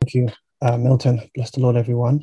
Thank you, Milton. Bless the Lord, everyone.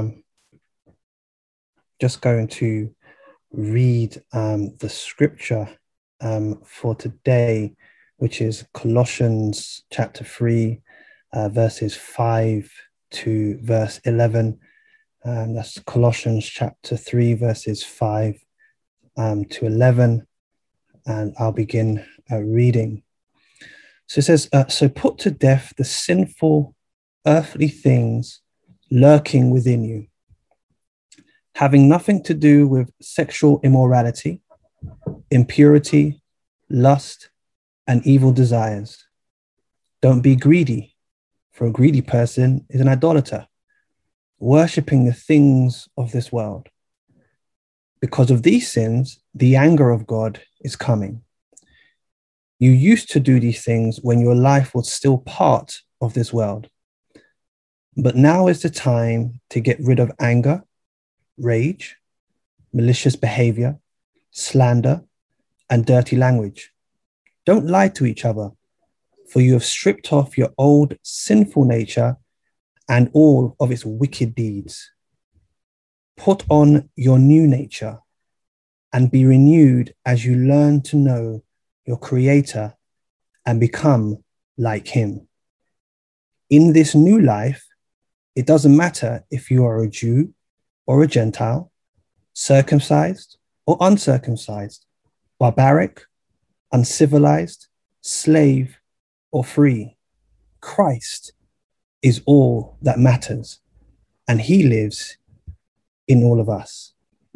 Just going to read the scripture for today, which is Colossians chapter 3, verses 5 to verse 11. That's Colossians chapter 3, verses 5 to 11. And I'll begin reading. So it says, so put to death the sinful earthly things lurking within you, having nothing to do with sexual immorality, impurity, lust, and evil desires. Don't be greedy, for a greedy person is an idolater, worshipping the things of this world. Because of these sins, the anger of God is coming. You used to do these things when your life was still part of this world. But now is the time to get rid of anger, rage, malicious behavior, slander, and dirty language. Don't lie to each other, for you have stripped off your old sinful nature and all of its wicked deeds. Put on your new nature and be renewed as you learn to know your Creator and become like Him. In this new life, it doesn't matter if you are a Jew or a Gentile, circumcised or uncircumcised, barbaric, uncivilized, slave or free. Christ is all that matters, and He lives in all of us.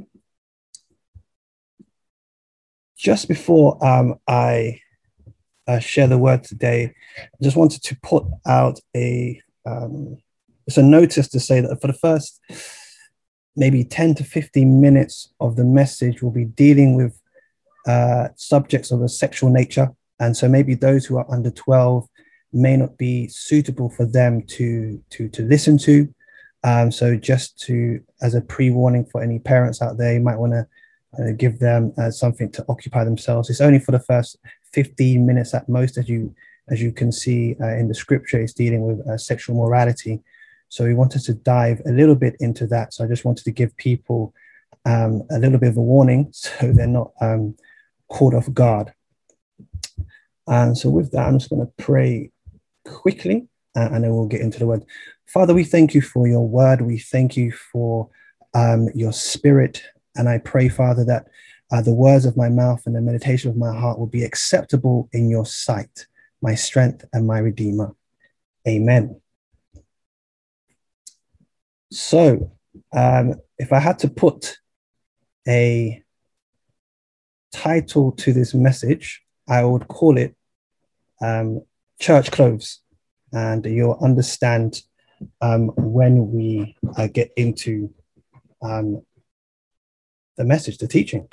Just before I share the word today, I just wanted to put out it's a notice to say that for the first maybe 10 to 15 minutes of the message, we'll be dealing with subjects of a sexual nature. And so maybe those who are under 12 may not be suitable for them to listen to. So just as a pre-warning for any parents out there, you might want to give them something to occupy themselves. It's only for the first 15 minutes at most, as you can see in the scripture. It's dealing with sexual morality. So we wanted to dive a little bit into that. So I just wanted to give people a little bit of a warning so they're not caught off guard. And so with that, I'm just going to pray quickly and then we'll get into the word. Father, we thank you for your word. We thank you for your spirit. And I pray, Father, that the words of my mouth and the meditation of my heart will be acceptable in your sight, my strength and my redeemer. Amen. So if I had to put a title to this message, I would call it Church Clothes. And you'll understand when we get into the message, the teaching.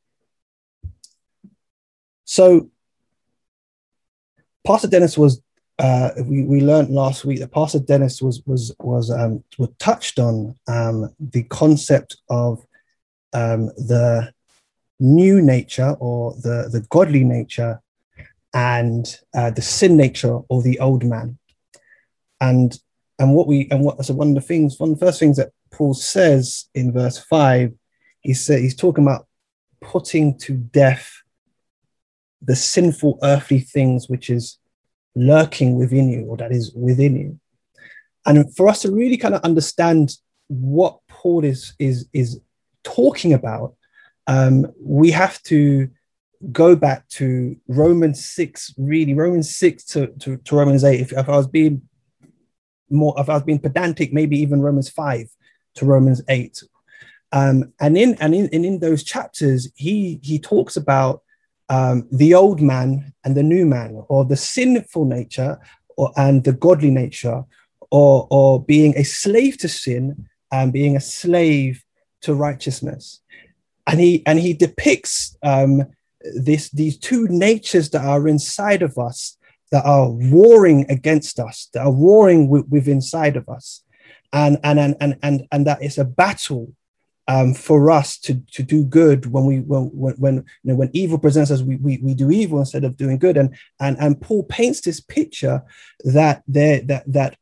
So Pastor Dennis was, we learned last week that Pastor Dennis was touched on the concept of the new nature or the godly nature and the sin nature or the old man. And so one of the first things that Paul says in verse 5, he's talking about putting to death the sinful earthly things which is lurking within you, or that is within you. And for us to really kind of understand what Paul is talking about, we have to go back to Romans 6 to Romans 8. If I was being pedantic, maybe even Romans 5 to Romans 8. And in those chapters, he talks about the old man and the new man, or the sinful nature and the godly nature, or being a slave to sin and being a slave to righteousness. And he depicts these two natures that are inside of us, that are warring against us, that are warring with inside of us, and that it's a battle for us to do good when evil presents us. We do evil instead of doing good, and Paul paints this picture that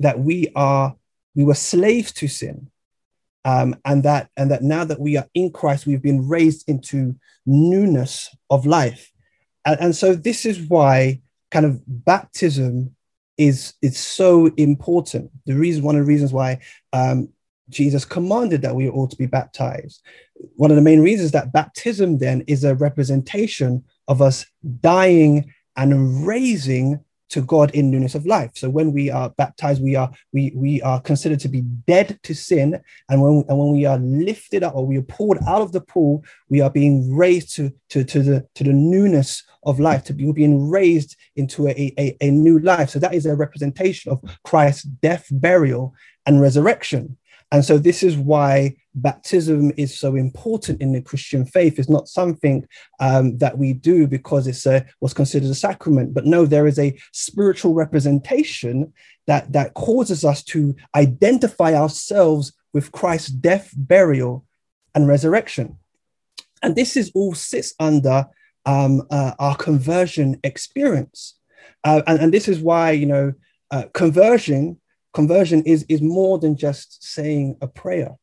that we were slaves to sin, and that now that we are in Christ, we've been raised into newness of life. And so this is why kind of baptism is so important. One of the reasons why Jesus commanded that we ought to be baptized. One of the main reasons that baptism then is a representation of us dying and raising to God in newness of life. So when we are baptized, we are considered to be dead to sin, and when we are lifted up, or we are pulled out of the pool, we are being raised to the newness of life. We're being raised into a new life. So that is a representation of Christ's death, burial, and resurrection. And so this is why baptism is so important in the Christian faith. It's not something that we do because it's what's considered a sacrament. But no, there is a spiritual representation that causes us to identify ourselves with Christ's death, burial, and resurrection. And this is all sits under our conversion experience. And this is why, conversion is more than just saying a prayer.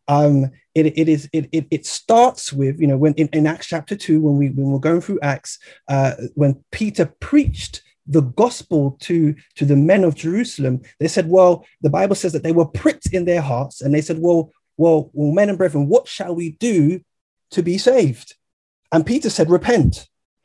It starts with, when in Acts chapter 2, when we're going through Acts, when Peter preached the gospel to the men of Jerusalem, they said, well, the Bible says that they were pricked in their hearts, and they said, well, men and brethren, what shall we do to be saved? And Peter said, repent.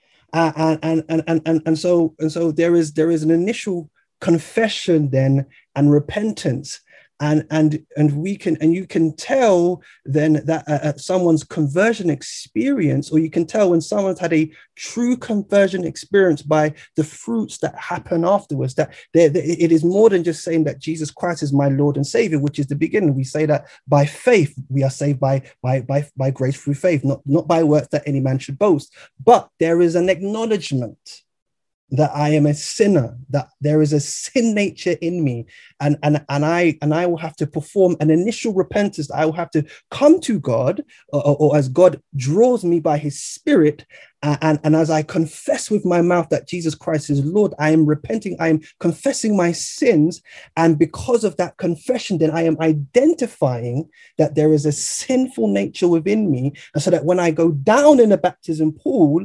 And so there is an initial confession then and repentance, and you can tell then that someone's conversion experience, or you can tell when someone's had a true conversion experience by the fruits that happen afterwards, that it is more than just saying that Jesus Christ is my Lord and Savior, which is the beginning. We say that by faith we are saved by grace through faith, not by works that any man should boast. But there is an acknowledgement that I am a sinner, that there is a sin nature in me, and I will have to perform an initial repentance. I will have to come to God, or as God draws me by his Spirit, and as I confess with my mouth that Jesus Christ is Lord, I am repenting, I am confessing my sins, and because of that confession, then I am identifying that there is a sinful nature within me, and so that when I go down in a baptism pool,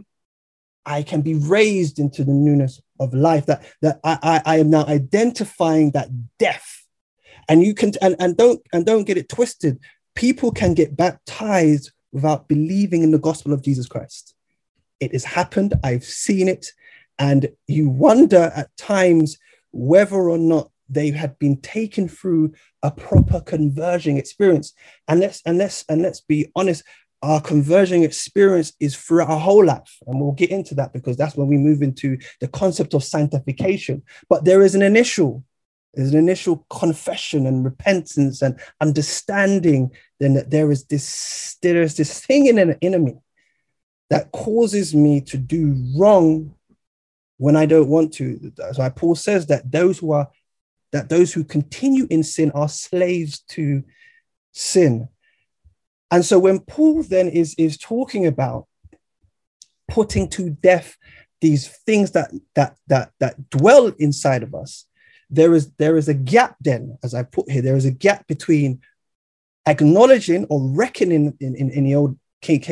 I can be raised into the newness of life, that I am now identifying that death. And you can, and don't get it twisted. People can get baptized without believing in the gospel of Jesus Christ. It has happened. I've seen it. And you wonder at times whether or not they had been taken through a proper conversion experience. And let's be honest, our conversion experience is throughout our whole life. And we'll get into that because that's when we move into the concept of sanctification. But there's an initial confession and repentance and understanding then that there is this thing in me that causes me to do wrong when I don't want to. That's why Paul says that those who continue in sin are slaves to sin. And so when Paul then is talking about putting to death these things that dwell inside of us, there is a gap then, as I put here, there is a gap between acknowledging or reckoning in the old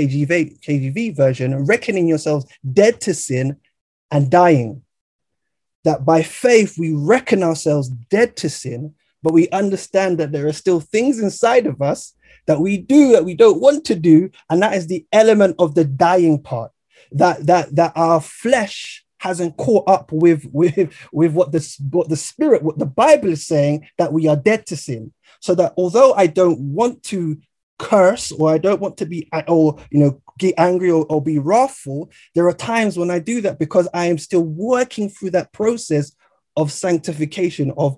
KJV version, reckoning yourselves dead to sin and dying. That by faith we reckon ourselves dead to sin, but we understand that there are still things inside of us that we do that we don't want to do, and that is the element of the dying part. That our flesh hasn't caught up with what the Spirit, what the Bible is saying, that we are dead to sin. So that although I don't want to curse, or I don't want to be, or get angry or be wrathful, there are times when I do that because I am still working through that process of sanctification, of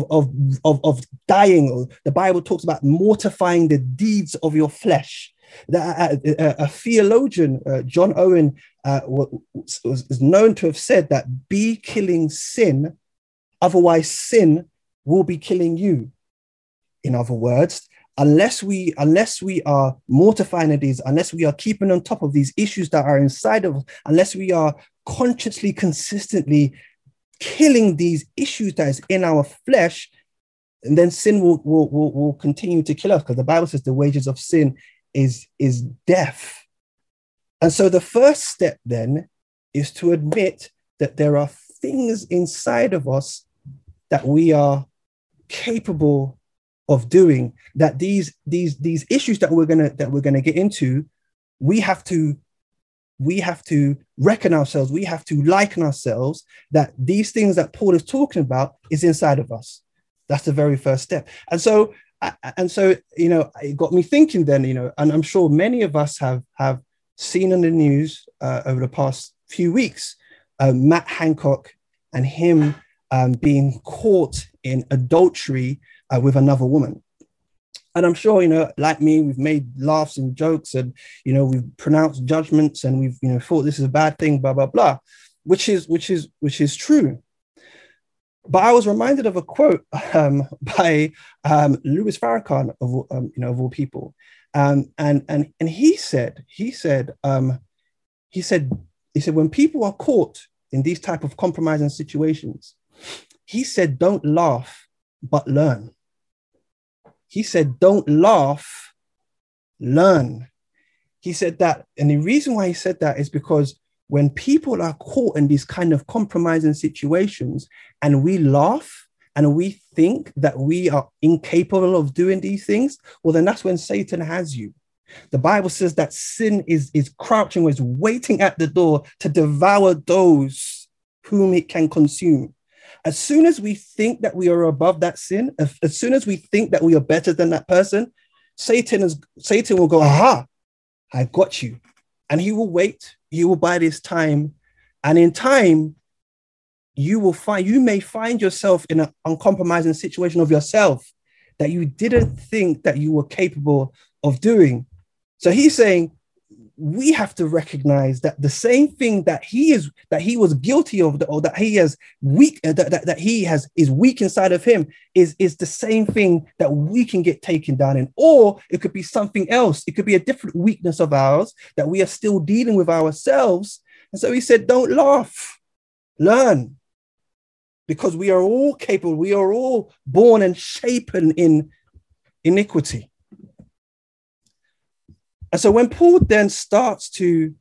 dying. The Bible talks about mortifying the deeds of your flesh. A theologian, John Owen, is known to have said that be killing sin, otherwise sin will be killing you. In other words, unless we are mortifying the deeds, unless we are keeping on top of these issues that are inside of us, unless we are consciously, consistently killing these issues that is in our flesh, and then sin will continue to kill us, because the Bible says the wages of sin is death. And so the first step then is to admit that there are things inside of us that we are capable of doing, that these issues that we're gonna get into, we have to reckon ourselves, we have to liken ourselves that these things that Paul is talking about is inside of us. That's the very first step. And so it got me thinking then, and I'm sure many of us have seen on the news over the past few weeks, Matt Hancock and him being caught in adultery with another woman. And I'm sure, like me, we've made laughs and jokes, and, we've pronounced judgments, and we've, thought this is a bad thing, blah, blah, blah, which is true. But I was reminded of a quote by Louis Farrakhan, of all people. And he said, when people are caught in these type of compromising situations, he said, don't laugh, but learn. He said, don't laugh, learn. He said that, and the reason why he said that is because when people are caught in these kind of compromising situations and we laugh and we think that we are incapable of doing these things, well, then that's when Satan has you. The Bible says that sin is crouching, is waiting at the door to devour those whom it can consume. As soon as we think that we are above that sin, as soon as we think that we are better than that person, Satan will go, aha, I got you. And he will wait. He will buy this time. And in time, you may find yourself in an uncompromising situation of yourself that you didn't think that you were capable of doing. So he's saying, we have to recognize that the same thing that he was guilty of, or that he has weak, that he is weak inside of him, is the same thing that we can get taken down in. Or it could be something else. It could be a different weakness of ours that we are still dealing with ourselves. And so he said, don't laugh, learn, because we are all capable. We are all born and shapen in iniquity. And so when Paul then starts to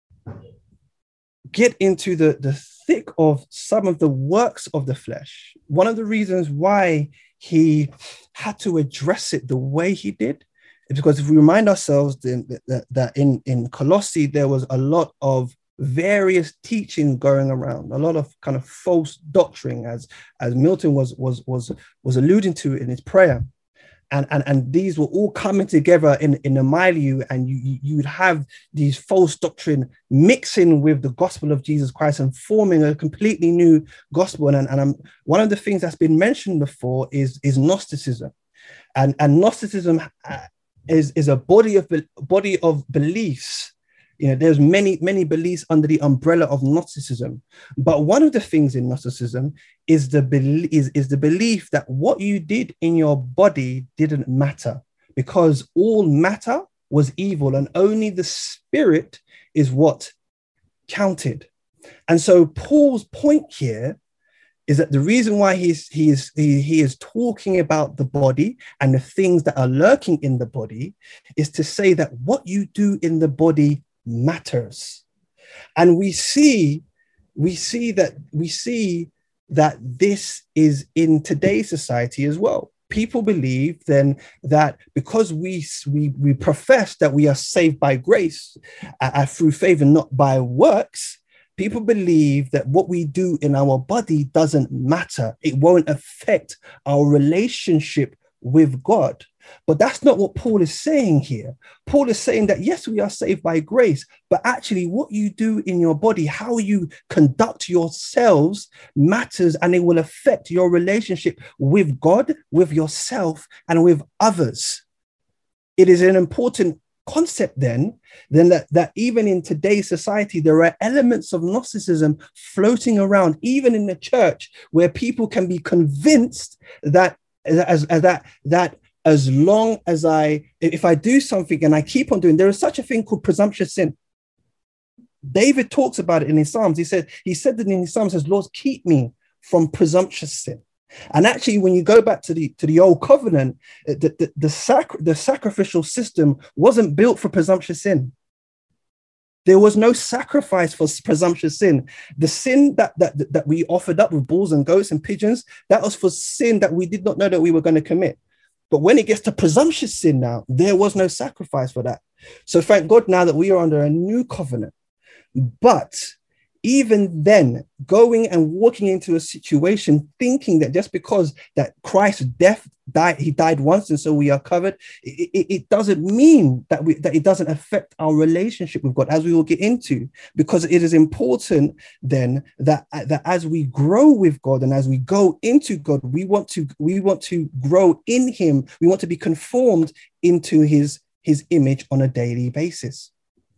get into the thick of some of the works of the flesh, one of the reasons why he had to address it the way he did is because if we remind ourselves that in Colossae, there was a lot of various teaching going around, a lot of kind of false doctrine, as Milton was alluding to in his prayer. And these were all coming together in the milieu, and you would have these false doctrine mixing with the gospel of Jesus Christ and forming a completely new gospel. And one of the things that's been mentioned before is Gnosticism, and Gnosticism is a body of beliefs. There's many beliefs under the umbrella of Gnosticism, but one of the things in Gnosticism is the belief that what you did in your body didn't matter, because all matter was evil and only the spirit is what counted. And so Paul's point here is that the reason why he is talking about the body and the things that are lurking in the body is to say that what you do in the body matters. And we see that this is in today's society as well. People believe then that because we profess that we are saved by grace through faith and not by works, people believe that what we do in our body doesn't matter. It won't affect our relationship with God. But that's not what Paul is saying here. Paul is saying that, yes, we are saved by grace, but actually what you do in your body, how you conduct yourselves matters, and it will affect your relationship with God, with yourself, and with others. It is an important concept then that even in today's society, there are elements of Gnosticism floating around, even in the church, where people can be convinced that as long as if I do something and I keep on doing, there is such a thing called presumptuous sin. David talks about it in his Psalms. He said that in his Psalms, says, Lord, keep me from presumptuous sin. And actually, when you go back to the old covenant, the sacrificial system wasn't built for presumptuous sin. There was no sacrifice for presumptuous sin. The sin that we offered up with bulls and goats and pigeons, that was for sin that we did not know that we were going to commit. But when it gets to presumptuous sin now, there was no sacrifice for that. So thank God now that we are under a new covenant. But even then, going and walking into a situation thinking that just because that Christ's death died, he died once, and so we are covered, it doesn't mean that it doesn't affect our relationship with God, as we will get into, because it is important then that as we grow with God and as we go into God, we want to grow in him. We want to be conformed into his image on a daily basis.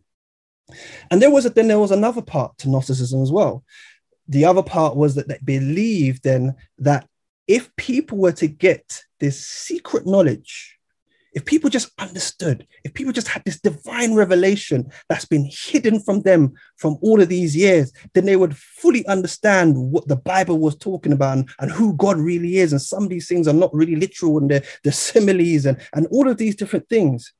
And there was another part to Gnosticism as well. The other part was that they believed then that if people were to get this secret knowledge, if people just understood, if people just had this divine revelation that's been hidden from them from all of these years, then they would fully understand what the Bible was talking about and who God really is. And some of these things are not really literal, and the similes and all of these different things.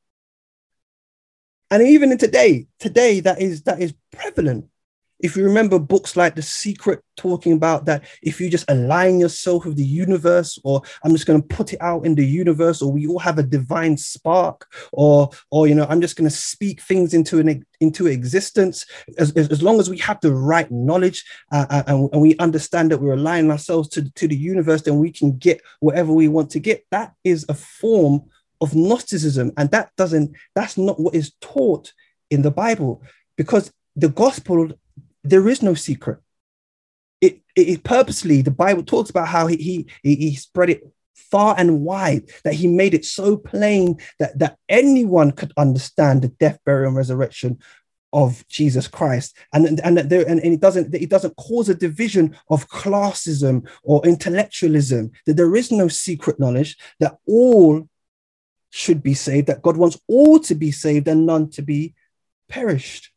And even in today that is prevalent. If you remember books like The Secret talking about that, if you just align yourself with the universe, or I'm just going to put it out in the universe, or we all have a divine spark, or I'm just going to speak things into existence, as long as we have the right knowledge and we understand that we're aligning ourselves to the universe, then we can get whatever we want to get. That is a form of Gnosticism, and that's not what is taught in the Bible, because the gospel, there is no secret. It purposely, the Bible talks about how he spread it far and wide, that he made it so plain that anyone could understand the death, burial, and resurrection of Jesus Christ, and it doesn't cause a division of classism or intellectualism. That there is no secret knowledge, that all should be saved, that God wants all to be saved and none to be perished.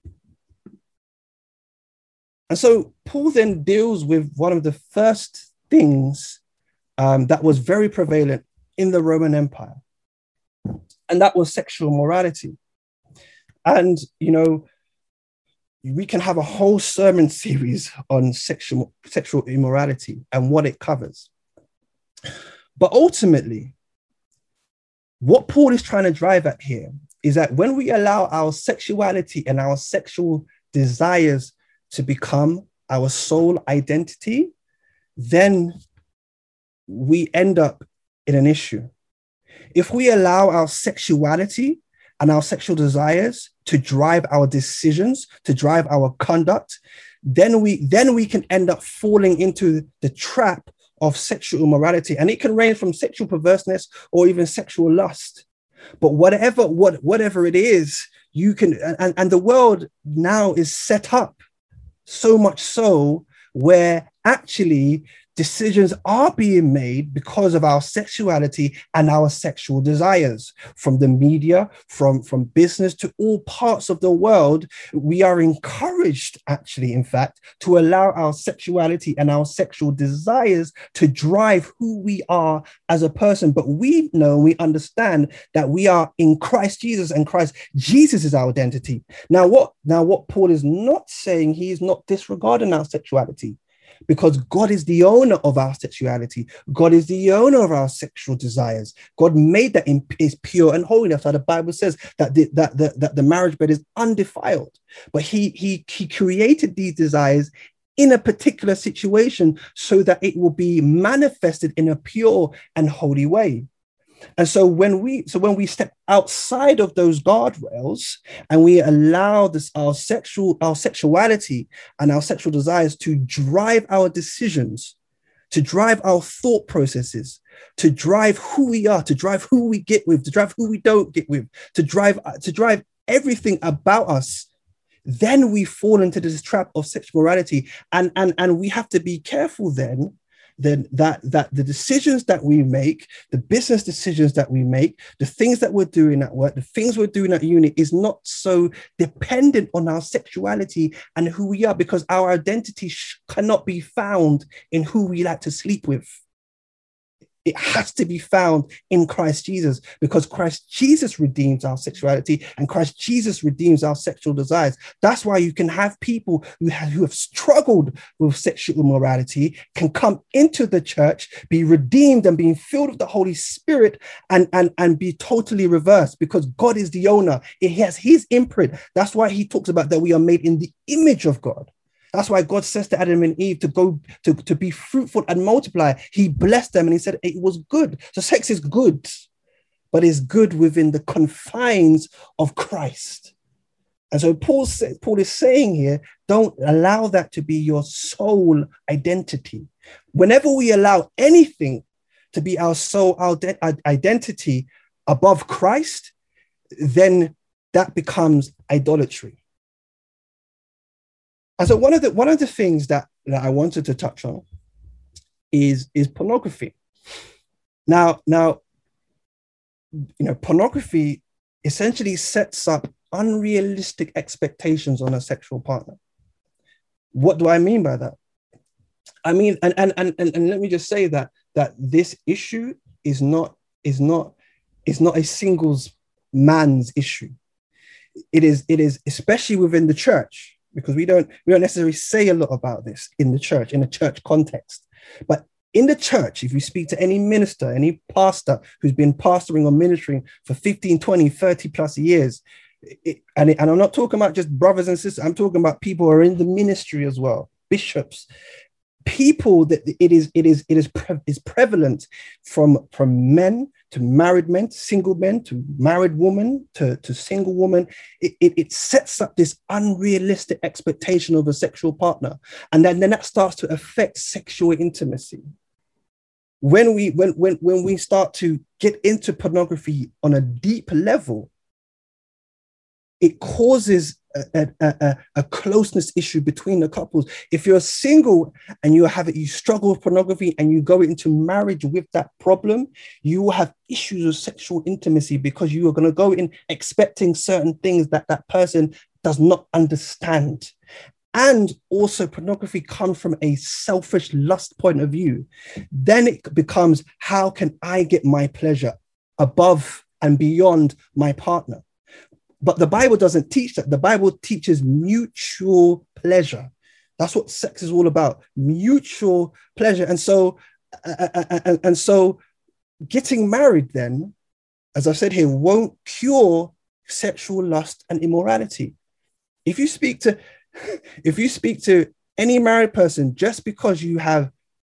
And so Paul then deals with one of the first things that was very prevalent in the Roman Empire, and that was sexual morality. And, we can have a whole sermon series on sexual immorality and what it covers. But ultimately, what Paul is trying to drive at here is that when we allow our sexuality and our sexual desires to become our sole identity, then we end up in an issue. If we allow our sexuality and our sexual desires to drive our decisions, to drive our conduct, then we can end up falling into the trap of sexual immorality. And it can range from sexual perverseness or even sexual lust. But whatever it is, you can, and the world now is set up so much so where actually decisions are being made because of our sexuality and our sexual desires. From the media, from business, to all parts of the world, we are encouraged, actually, in fact, to allow our sexuality and our sexual desires to drive who we are as a person. But we know, we understand that we are in Christ Jesus, and Christ Jesus is our identity. Now what Paul is not saying, he is not disregarding our sexuality, because God is the owner of our sexuality. God is the owner of our sexual desires. God made that is pure and holy. That's why the Bible says that the marriage bed is undefiled. But he created these desires in a particular situation so that it will be manifested in a pure and holy way. And so when we step outside of those guardrails and we allow our sexuality and our sexual desires to drive our decisions, to drive our thought processes, to drive who we are, to drive who we get with, to drive who we don't get with, to drive everything about us, then we fall into this trap of sexual morality. And we have to be careful then that the decisions that we make, the business decisions that we make, the things that we're doing at work, the things we're doing at uni is not so dependent on our sexuality and who we are, because our identity cannot be found in who we like to sleep with. It has to be found in Christ Jesus, because Christ Jesus redeems our sexuality and Christ Jesus redeems our sexual desires. That's why you can have people who have struggled with sexual immorality can come into the church, be redeemed and being filled with the Holy Spirit, and be totally reversed, because God is the owner. It has his imprint. That's why he talks about that we are made in the image of God. That's why God says to Adam and Eve to go to be fruitful and multiply. He blessed them and he said it was good. So sex is good, but it's good within the confines of Christ. And so Paul is saying here, don't allow that to be your sole identity. Whenever we allow anything to be our sole identity above Christ, then that becomes idolatry. And so one of the things that I wanted to touch on is pornography. Now, pornography essentially sets up unrealistic expectations on a sexual partner. What do I mean by that? I mean, and let me just say that this issue is not a singles man's issue. It is especially within the church, because we don't necessarily say a lot about this in the church context. But in the church, if you speak to any minister, any pastor who's been pastoring or ministering for 15, 20, 30 plus years, and I'm not talking about just brothers and sisters, I'm talking about people who are in the ministry as well, bishops, people that it is prevalent from men to married men, single men to married women to single woman. It sets up this unrealistic expectation of a sexual partner, and then that starts to affect sexual intimacy. When we start to get into pornography on a deep level, it causes a closeness issue between the couples. If you're single and you struggle with pornography and you go into marriage with that problem, you will have issues with sexual intimacy, because you are going to go in expecting certain things that person does not understand. And also pornography comes from a selfish lust point of view. Then it becomes, how can I get my pleasure above and beyond my partner? But the Bible doesn't teach that. The Bible teaches mutual pleasure. That's what sex is all about, mutual pleasure. And so getting married then, as I said here, won't cure sexual lust and immorality. If you speak to any married person, just because you have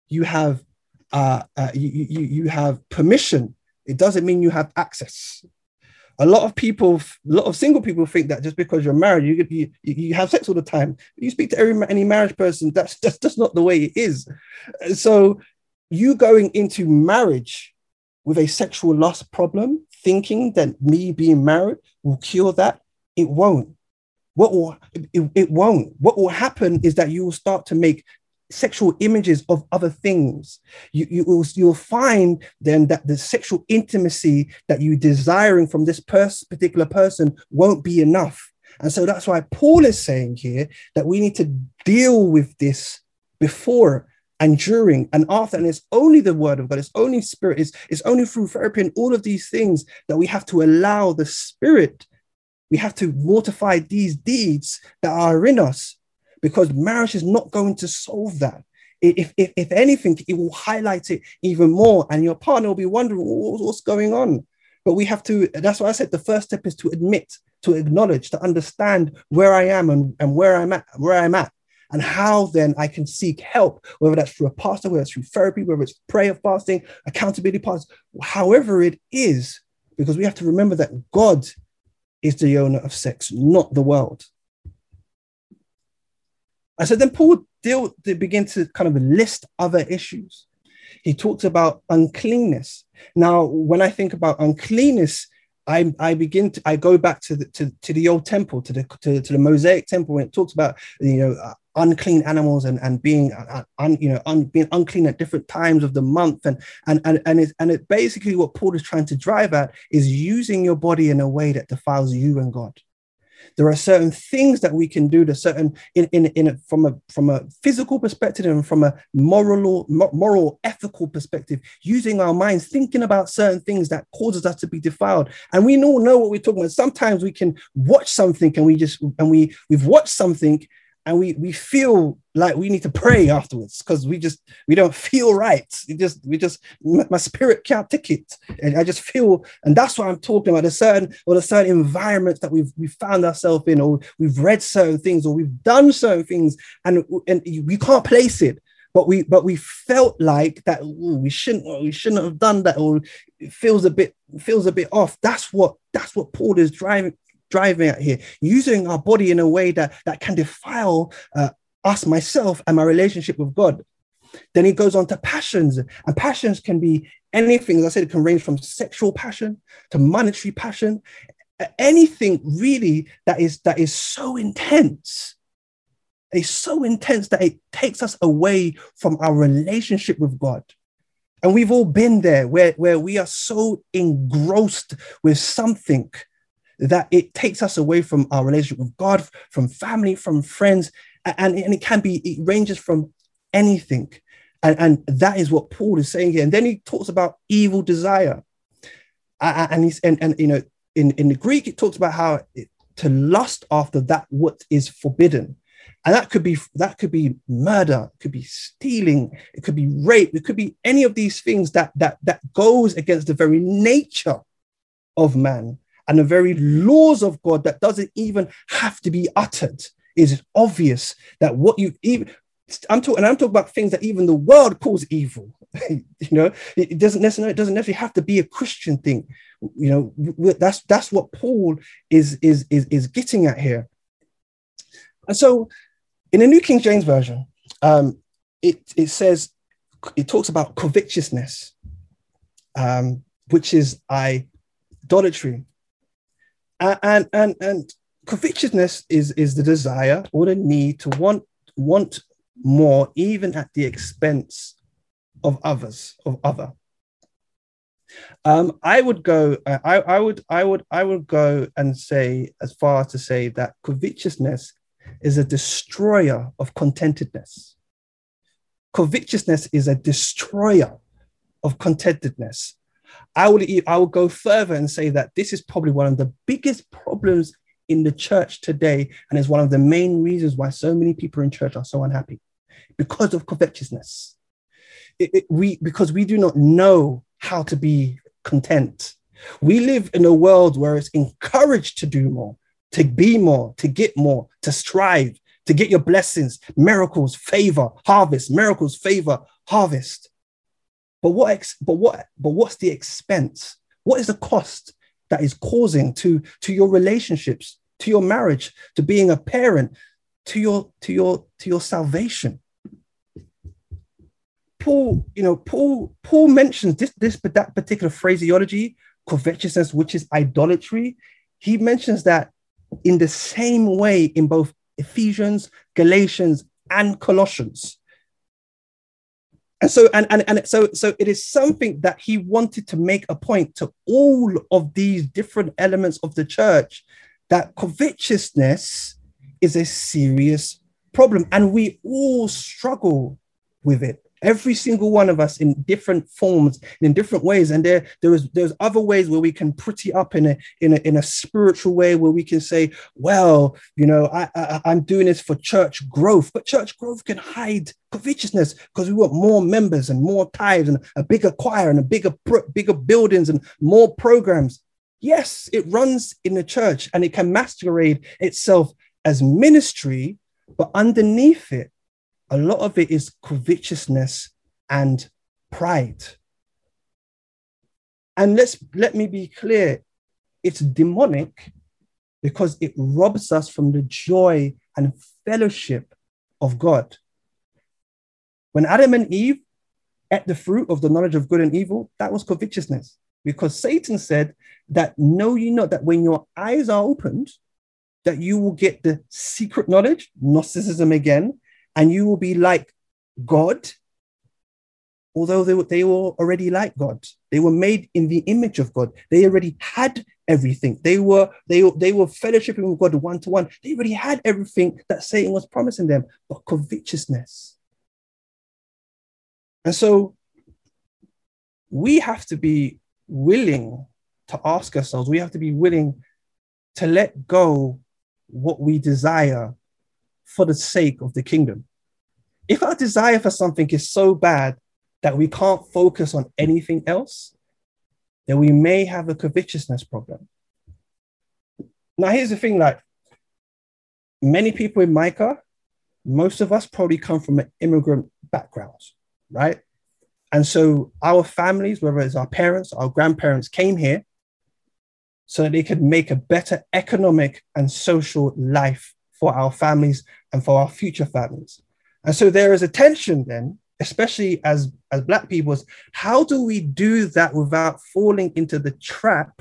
permission, it doesn't mean you have access. A lot of single people think that just because you're married, you have sex all the time. You speak to any marriage person, that's just not the way it is. So you going into marriage with a sexual lust problem, thinking that me being married will cure that, it won't. It won't. What will happen is that you will start to make sexual images of other things. You'll find then that the sexual intimacy that you're desiring from this particular person won't be enough. And so that's why Paul is saying here that we need to deal with this before and during and after. And it's only the word of God, it's only spirit, it's only through therapy and all of these things that we have to allow the spirit. We have to mortify these deeds that are in us, because marriage is not going to solve that. If anything, it will highlight it even more, and your partner will be wondering what's going on. But we have to, that's why I said the first step is to admit, to acknowledge, to understand where I am and where I'm at, and how then I can seek help, whether that's through a pastor, whether it's through therapy, whether it's prayer, fasting, accountability parts, however it is, because we have to remember that God is the owner of sex, not the world. And so then Paul begin to kind of list other issues. He talks about uncleanness. Now, when I think about uncleanness, I go back to the old temple, to the Mosaic temple, when it talks about unclean animals and being being unclean at different times of the month, and it basically what Paul is trying to drive at is using your body in a way that defiles you and God. There are certain things that we can do. There's certain from a physical perspective and from a moral, ethical perspective, using our minds, thinking about certain things that causes us to be defiled. And we all know what we're talking about. Sometimes we can watch something and we've watched something and we feel like we need to pray afterwards because we don't feel right. My spirit can't take it. And I just feel, and that's what I'm talking about. There's certain environments that we've found ourselves in, or we've read certain things, or we've done certain things, and we can't place it. But we felt like that we shouldn't have done that, or it feels a bit off. That's what Paul is driving at here, using our body in a way that can defile us, myself, and my relationship with God. Then he goes on to passions, and passions can be anything. As I said, it can range from sexual passion to monetary passion, anything really that is so intense. It's so intense that it takes us away from our relationship with God. And we've all been there where we are so engrossed with something that it takes us away from our relationship with God, from family, from friends, and it ranges from anything. And that is what Paul is saying here. And then he talks about evil desire. And in the Greek, it talks about how to lust after that what is forbidden. And that could be murder, it could be stealing, it could be rape, it could be any of these things that goes against the very nature of man and the very laws of God that doesn't even have to be uttered. Is obvious that what you even I'm talking about things that even the world calls evil. It doesn't necessarily have to be a Christian thing. That's what Paul is getting at here. And so in the New King James Version, it says, it talks about covetousness, which is idolatry. And covetousness is the desire or the need to want more, even at the expense of others, of other. I would go and say, as far as to say that covetousness is a destroyer of contentedness. Covetousness is a destroyer of contentedness. I would go further and say that this is probably one of the biggest problems in the church today, and is one of the main reasons why so many people in church are so unhappy, because of covetousness. Because we do not know how to be content. We live in a world where it's encouraged to do more, to be more, to get more, to strive, to get your blessings, miracles, favor, harvest, miracles, favor, harvest. But what's the expense? What is the cost that is causing to your relationships, to your marriage, to being a parent, to your salvation? Paul mentions that particular phraseology, covetousness, which is idolatry. He mentions that in the same way in both Ephesians, Galatians, and Colossians. And so it is something that he wanted to make a point to all of these different elements of the church, that covetousness is a serious problem, and we all struggle with it. Every single one of us, in different forms, in different ways. And there's other ways where we can pretty up in a spiritual way, where we can say, well, I'm doing this for church growth. But church growth can hide covetousness, because we want more members and more tithes and a bigger choir and a bigger buildings and more programs. Yes, it runs in the church and it can masquerade itself as ministry, but underneath it, a lot of it is covetousness and pride. And let me be clear, it's demonic because it robs us from the joy and fellowship of God. When Adam and Eve ate the fruit of the knowledge of good and evil, that was covetousness, because Satan said that, know ye not that when your eyes are opened, that you will get the secret knowledge, Gnosticism again, and you will be like God, although they were already like God. They were made in the image of God. They already had everything. They were fellowshipping with God one to one. They already had everything that Satan was promising them, but covetousness. And so we have to be willing to ask ourselves, we have to be willing to let go what we desire for the sake of the kingdom. If our desire for something is so bad that we can't focus on anything else, then we may have a covetousness problem. Now, here's the thing, like many people in Micah, most of us probably come from an immigrant background, right? And so our families, whether it's our parents, our grandparents, came here so that they could make a better economic and social life for our families and for our future families. And so there is a tension then, especially as Black people, how do we do that without falling into the trap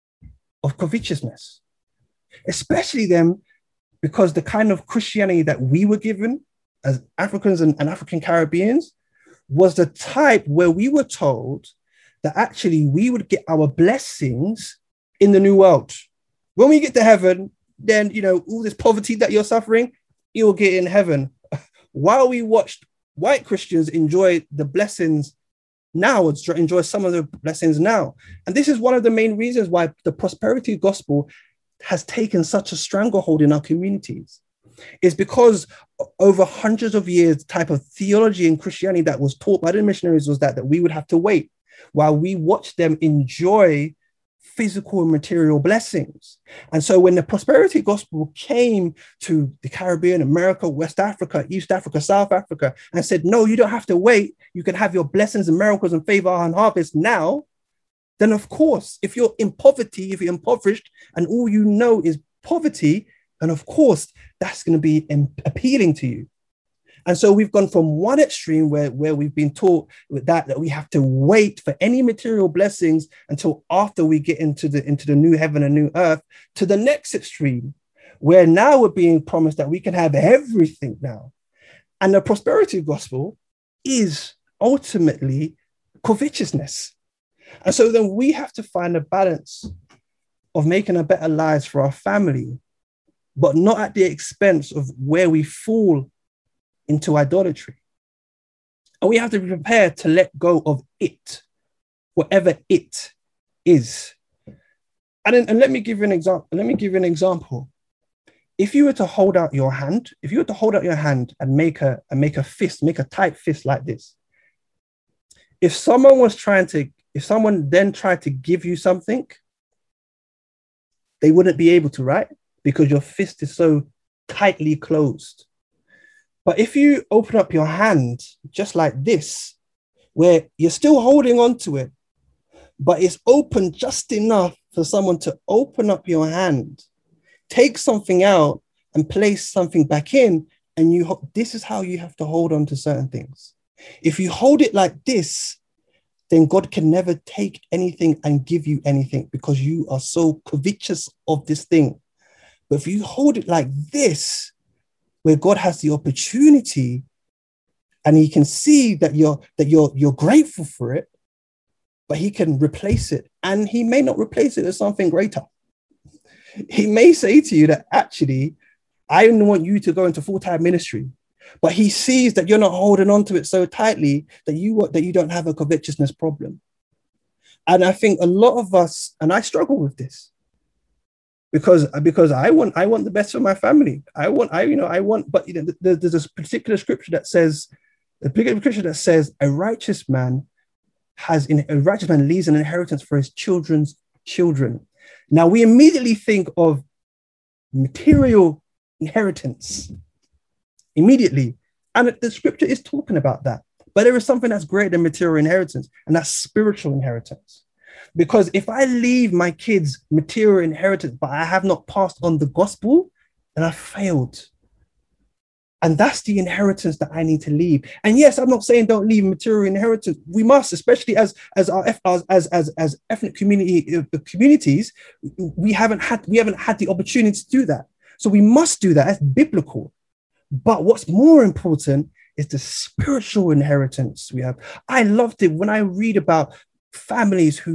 of covetousness? Especially then, because the kind of Christianity that we were given as Africans and African Caribbeans was the type where we were told that actually we would get our blessings in the new world. When we get to heaven, then, all this poverty that you're suffering, you'll get in heaven. While we watched white Christians enjoy the blessings now, enjoy some of the blessings now. And this is one of the main reasons why the prosperity gospel has taken such a stranglehold in our communities. Is because over hundreds of years, the type of theology in Christianity that was taught by the missionaries was that we would have to wait while we watched them enjoy physical and material blessings. And so when the prosperity gospel came to the Caribbean, America, West Africa, East Africa, South Africa, and said, no, you don't have to wait. You can have your blessings and miracles and favor and harvest now. Then of course, if you're in poverty, if you're impoverished and all you know is poverty, then of course, that's going to be appealing to you. And so we've gone from one extreme where we've been taught with that we have to wait for any material blessings until after we get into the new heaven and new earth, to the next extreme, where now we're being promised that we can have everything now. And the prosperity gospel is ultimately covetousness. And so then we have to find a balance of making a better lives for our family, but not at the expense of where we fall into idolatry. And we have to be prepared to let go of it, whatever it is. And let me give you an example. If you were to hold out your hand, and make a fist, make a tight fist like this, if someone then tried to give you something, they wouldn't be able to, right? Because your fist is so tightly closed. But if you open up your hand just like this, where you're still holding on to it, but it's open just enough for someone to open up your hand, take something out and place something back in, and this is how you have to hold on to certain things. If you hold it like this, then God can never take anything and give you anything because you are so covetous of this thing. But if you hold it like this, where God has the opportunity and he can see that you're grateful for it, but he can replace it. And he may not replace it with something greater. He may say to you that actually, I want you to go into full-time ministry, but he sees that you're not holding on to it so tightly that you don't have a covetousness problem. And I think a lot of us, and I struggle with this, because I want the best for my family. But there's a particular scripture that says, a righteous man leaves an inheritance for his children's children. Now we immediately think of material inheritance immediately, and the scripture is talking about that. But there is something that's greater than material inheritance, and that's spiritual inheritance. Because if I leave my kids material inheritance, but I have not passed on the gospel, then I failed. And that's the inheritance that I need to leave. And yes, I'm not saying don't leave material inheritance. We must, especially as ethnic communities, we haven't had the opportunity to do that. So we must do that. That's biblical. But what's more important is the spiritual inheritance we have. I loved it when I read about families whose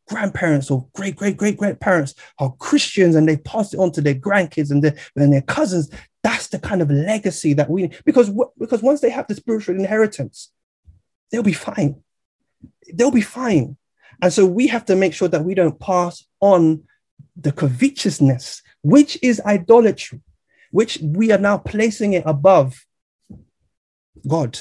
grandparents or great-great-great-grandparents are Christians and they pass it on to their grandkids and their cousins. That's the kind of legacy that we need. Because once they have the spiritual inheritance, they'll be fine. They'll be fine. And so we have to make sure that we don't pass on the covetousness, which is idolatry, which we are now placing it above God.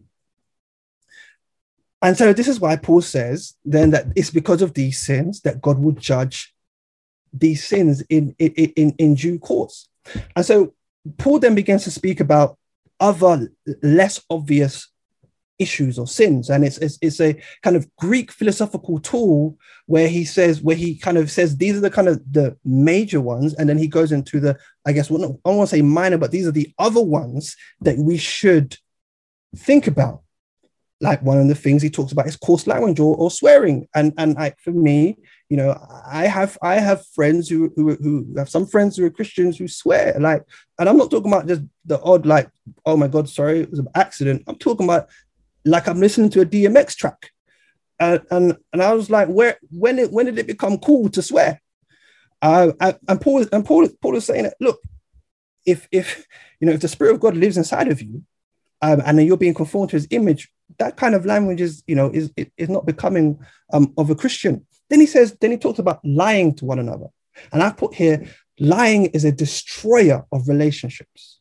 And so this is why Paul says then that it's because of these sins that God will judge these sins in due course. And so Paul then begins to speak about other less obvious issues or sins. And it's a kind of Greek philosophical tool where he kind of says these are the kind of the major ones. And then he goes into the, I guess, well, no, I don't want to say minor, but these are the other ones that we should think about. Like one of the things he talks about is coarse language or swearing. And for me, you know, I have friends who have some friends who are Christians who swear, like, and I'm not talking about just the odd, like, oh my God, sorry, it was an accident. I'm talking about like I'm listening to a DMX track. And I was like, when did it become cool to swear? And Paul is saying that, look, if the Spirit of God lives inside of you, and then you're being conformed to his image, that kind of language is not becoming of a Christian. Then he talks about lying to one another. And I've put here, lying is a destroyer of relationships.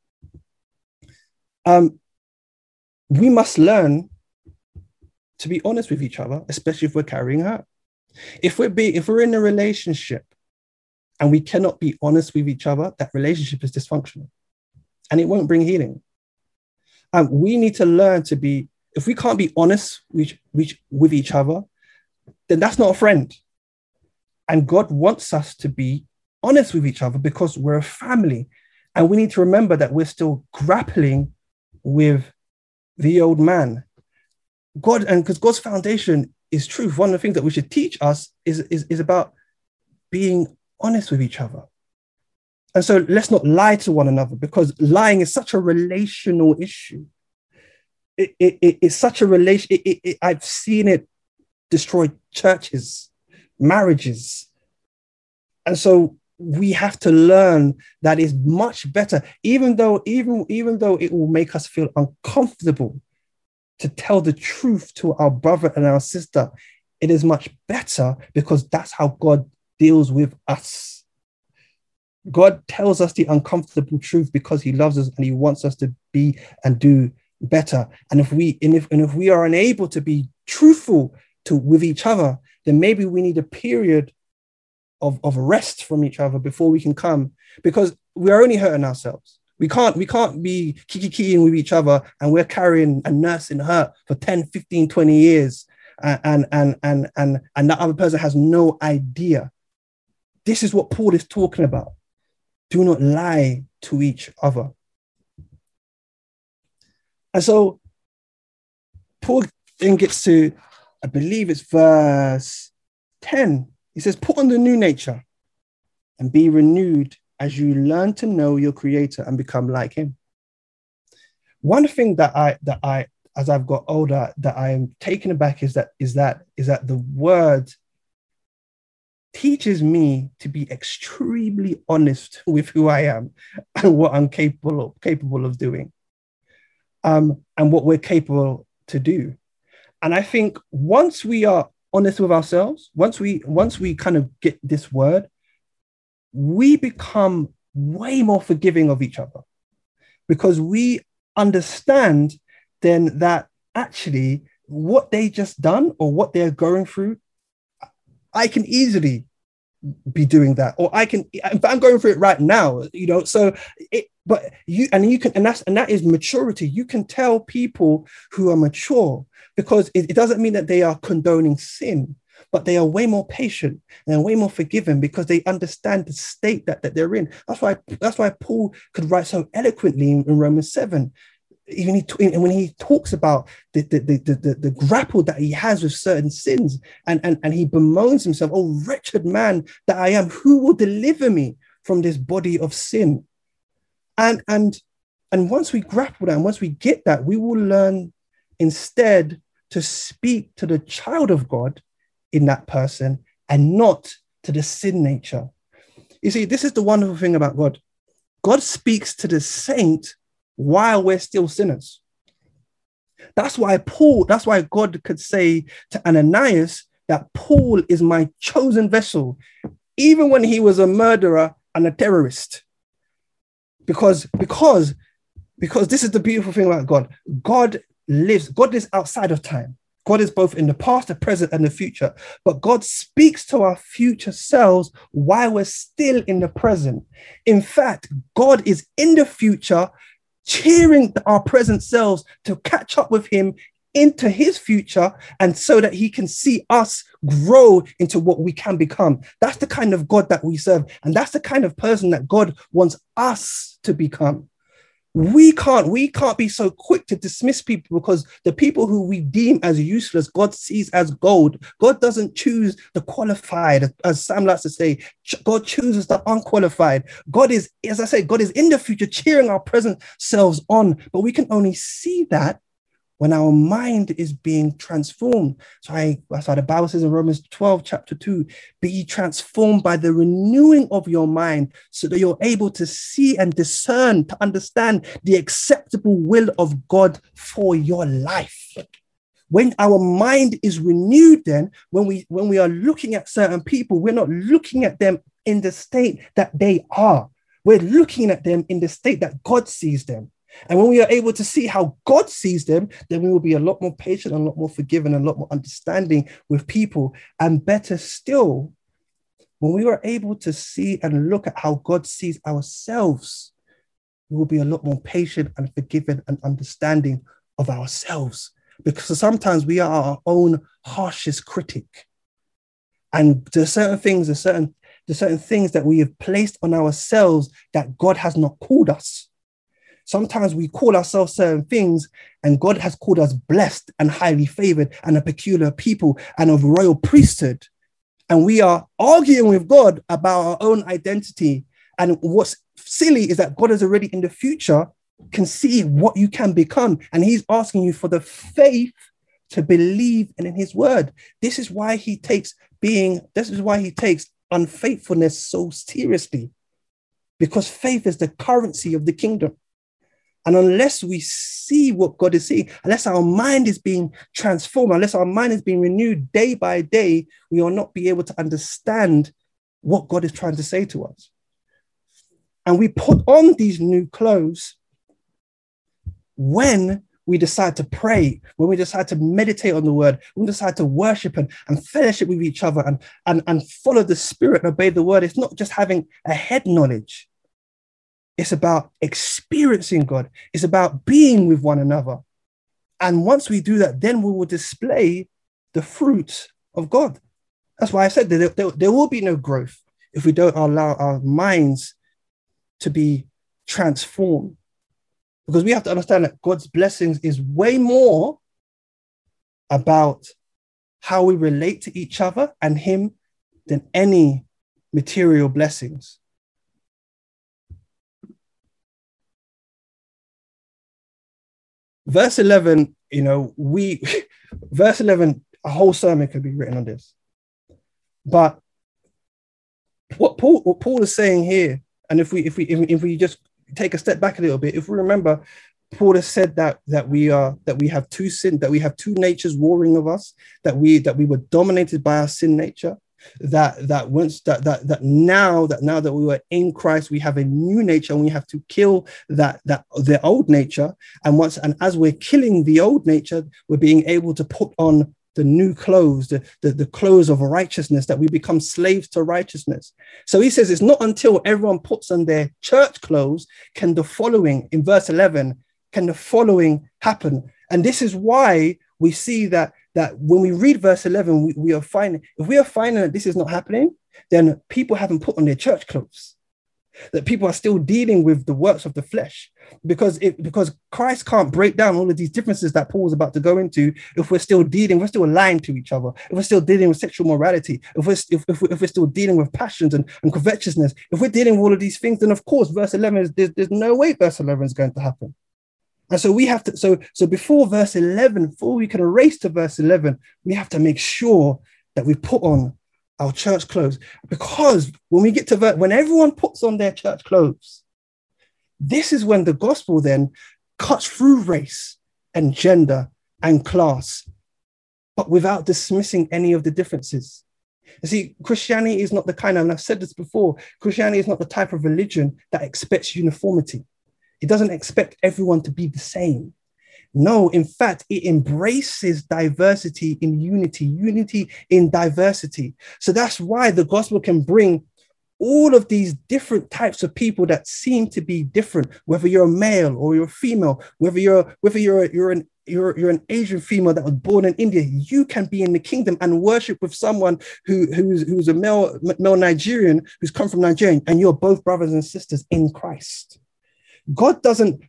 We must learn to be honest with each other, especially if we're carrying hurt. If we're in a relationship and we cannot be honest with each other, that relationship is dysfunctional and it won't bring healing. We need to learn to be, if we can't be honest with each other, then that's not a friend. And God wants us to be honest with each other because we're a family. And we need to remember that we're still grappling with the old man. Because God's foundation is truth. One of the things that we should teach us is about being honest with each other. And so let's not lie to one another, because lying is such a relational issue. It's such a relation. I've seen it destroy churches, marriages. And so we have to learn that it's much better, even though it will make us feel uncomfortable to tell the truth to our brother and our sister. It is much better because that's how God deals with us. God tells us the uncomfortable truth because he loves us and he wants us to be and do better. And if we are unable to be truthful with each other, then maybe we need a period of rest from each other before we can come, because we are only hurting ourselves. We can't be kiki-kiking with each other and we're carrying and nursing hurt for 10, 15, 20 years and that other person has no idea. This is what Paul is talking about. Do not lie to each other. And so Paul then gets to, I believe it's verse 10. He says, put on the new nature and be renewed as you learn to know your creator and become like him. One thing that I, as I've got older, that I am taken aback is that the word teaches me to be extremely honest with who I am and what I'm capable of doing, and what we're capable to do. And I think once we are honest with ourselves, once we kind of get this word, we become way more forgiving of each other, because we understand then that actually what they just done or what they're going through, I can easily be doing that, or I'm going through it right now, so that is maturity. You can tell people who are mature, because it doesn't mean that they are condoning sin, but they are way more patient and way more forgiving because they understand the state that they're in. That's why Paul could write so eloquently in Romans 7. Even when he talks about the grapple that he has with certain sins, and he bemoans himself, oh, wretched man that I am, who will deliver me from this body of sin? And once we grapple that, and once we get that, we will learn instead to speak to the child of God in that person and not to the sin nature. You see, this is the wonderful thing about God. God speaks to the saint while we're still sinners. That's why God could say to Ananias that Paul is my chosen vessel, even when he was a murderer and a terrorist. Because this is the beautiful thing about God. God lives outside of time. God is both in the past, the present, and the future. But God speaks to our future selves while we're still in the present. In fact, God is in the future, cheering our present selves to catch up with him into his future, and so that he can see us grow into what we can become. That's the kind of God that we serve. And that's the kind of person that God wants us to become. We can't be so quick to dismiss people, because the people who we deem as useless, God sees as gold. God doesn't choose the qualified, as Sam likes to say. God chooses the unqualified. God is, as I said, God is in the future cheering our present selves on, but we can only see that when our mind is being transformed. So that's why the Bible says in Romans 12, chapter 2, be ye transformed by the renewing of your mind, so that you're able to see and discern, to understand the acceptable will of God for your life. When our mind is renewed, then when we are looking at certain people, we're not looking at them in the state that they are. We're looking at them in the state that God sees them. And when we are able to see how God sees them, then we will be a lot more patient, a lot more forgiving, and a lot more understanding with people. And better still, when we are able to see and look at how God sees ourselves, we will be a lot more patient and forgiving and understanding of ourselves. Because sometimes we are our own harshest critic. And there's certain things that we have placed on ourselves that God has not called us. Sometimes we call ourselves certain things, and God has called us blessed and highly favored and a peculiar people and of royal priesthood. And we are arguing with God about our own identity. And what's silly is that God is already in the future, can see what you can become. And he's asking you for the faith to believe in his word. This is why he takes unfaithfulness so seriously, because faith is the currency of the kingdom. And unless we see what God is seeing, unless our mind is being transformed, unless our mind is being renewed day by day, we will not be able to understand what God is trying to say to us. And we put on these new clothes when we decide to pray, when we decide to meditate on the word, when we decide to worship and fellowship with each other and follow the Spirit and obey the word. It's not just having a head knowledge. It's about experiencing God. It's about being with one another. And once we do that, then we will display the fruit of God. That's why I said that there will be no growth if we don't allow our minds to be transformed. Because we have to understand that God's blessings is way more about how we relate to each other and him than any material blessings. Verse 11, verse 11, a whole sermon could be written on this. But what Paul is saying here, and if we just take a step back a little bit, if we remember, Paul has said that we have two natures warring of us, that we were dominated by our sin nature, that now that we were in Christ, we have a new nature, and we have to kill the old nature. And as we're killing the old nature, we're being able to put on the new clothes, the clothes of righteousness, that we become slaves to righteousness. So he says it's not until everyone puts on their church clothes can the following, in verse 11, can the following happen. And this is why we see that when we read verse 11, we are finding, if we are finding that this is not happening, then people haven't put on their church clothes, that people are still dealing with the works of the flesh, because Christ can't break down all of these differences that Paul was about to go into if we're still lying to each other, if we're still dealing with sexual morality, if we're still dealing with passions and covetousness. If we're dealing with all of these things, then of course verse 11 is there's no way verse 11 is going to happen. And so we have to, so before verse 11, before we can erase to verse 11, we have to make sure that we put on our church clothes. Because when we get to when everyone puts on their church clothes, this is when the gospel then cuts through race and gender and class, but without dismissing any of the differences. You see, Christianity is not the kind of, and I've said this before, Christianity is not the type of religion that expects uniformity. It doesn't expect everyone to be the same. No, in fact, it embraces diversity in unity, unity in diversity. So that's why the gospel can bring all of these different types of people that seem to be different, whether you're a male or you're a female, whether you're an Asian female that was born in India, you can be in the kingdom and worship with someone who's a male Nigerian who's come from Nigeria, and you're both brothers and sisters in Christ. God doesn't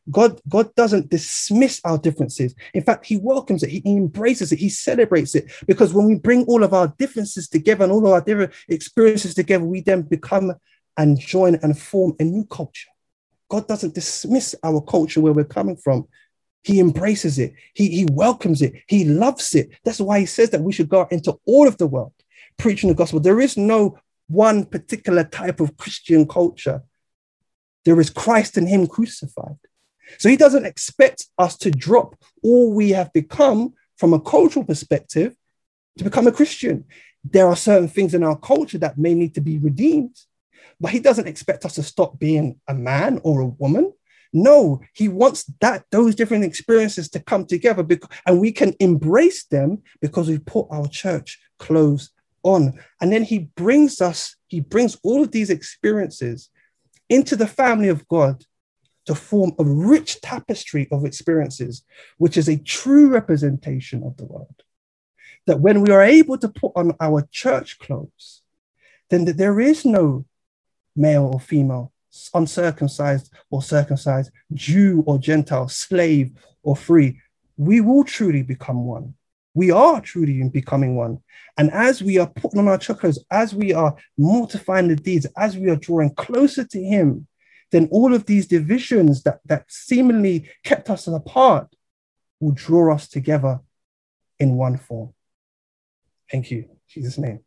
dismiss our differences. In fact, he welcomes it. He embraces it. He celebrates it. Because when we bring all of our differences together and all of our different experiences together, we then become and join and form a new culture. God doesn't dismiss our culture where we're coming from. He embraces it. He welcomes it. He loves it. That's why he says that we should go out into all of the world preaching the gospel. There is no one particular type of Christian culture. There is Christ and him crucified. So he doesn't expect us to drop all we have become from a cultural perspective to become a Christian. There are certain things in our culture that may need to be redeemed, but he doesn't expect us to stop being a man or a woman. No, he wants those different experiences to come together, and we can embrace them because we put our church clothes on. And then he brings all of these experiences into the family of God to form a rich tapestry of experiences, which is a true representation of the world. That when we are able to put on our church clothes, then there is no male or female, uncircumcised or circumcised, Jew or Gentile, slave or free. We will truly become one. We are truly becoming one. And as we are putting on our church clothes, as we are mortifying the deeds, as we are drawing closer to him, then all of these divisions that seemingly kept us apart will draw us together in one form. Thank you. In Jesus' name.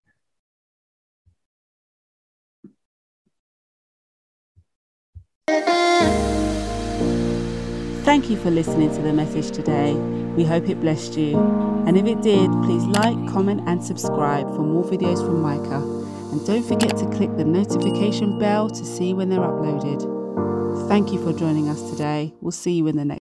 Thank you for listening to the message today. We hope it blessed you. And if it did, please like, comment and subscribe for more videos from Micah. And don't forget to click the notification bell to see when they're uploaded. Thank you for joining us today. We'll see you in the next